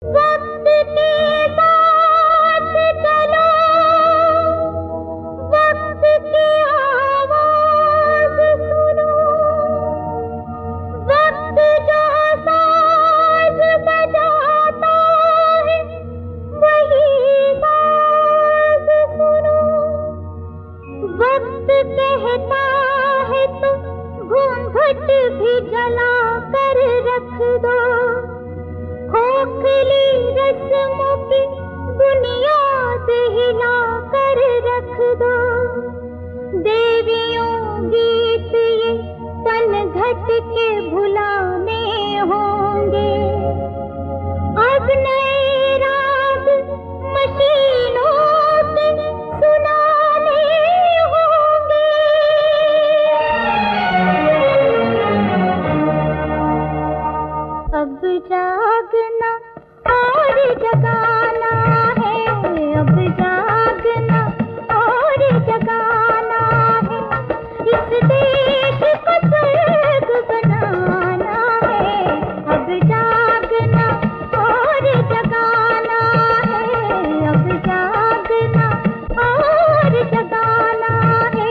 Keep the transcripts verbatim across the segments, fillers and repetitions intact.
वक्त के साथ चलो, वक्त की आवाज सुनो, वक्त जो साज बजाता है वही साज सुनो। वक्त कहता है तो घूंघट भी जला कर रख दो, खोखली रस्मों की बुनियाद हिला कर रख दो। देवियों गीत ये तन घट के भुलाने होंगे, अब नए राग मशीनों के सुनाने होंगे। अब जागना और जगाना है, अब जागना और जगाना है, इस देश को स्वर्ग बनाना है। अब जागना और जगाना है, अब जागना और जगाना है।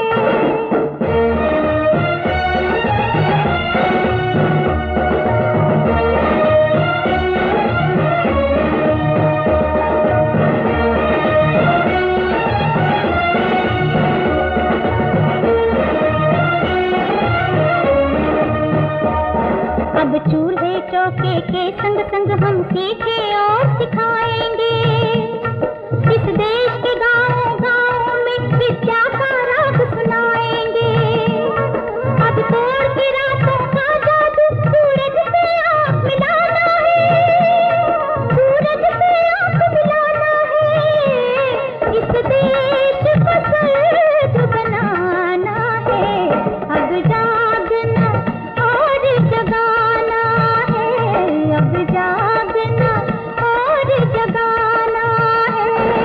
अब चूल्हे चौके के संग संग हम सीखे और सिखाएंगे, इस देश के गाँव गाँव में विद्या का राग सुनाएंगे। अब तोड़ के रातों का जादू सूरज से आँख मिलाना है, सूरज से आँख मिलाना है, इस देश को स्वर्ग बनाना है। अब जागना और जगाना है, अब जागना और जगाना है।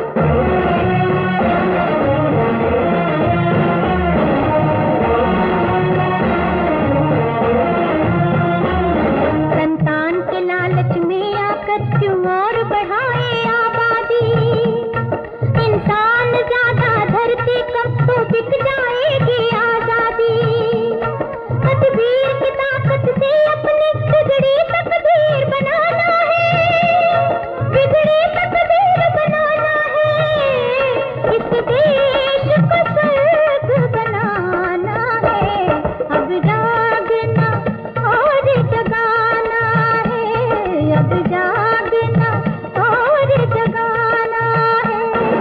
संतान के लालच में आकर क्यों और बढ़ाए आबादी, इंसान ज्यादा धरती कम तो बिक जाएगी आजादी। तदबीर की ताकत से अपनी बिगड़ी तकदीर बनाना है, बिगड़ी तकदीर बनाना है, इस देश को स्वर्ग बनाना है। अब जागना और जगाना है, अब जागना और जगाना है।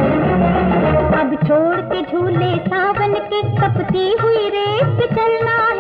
अब छोड़ के झूले सावन के तपती हुई रेत पे चलना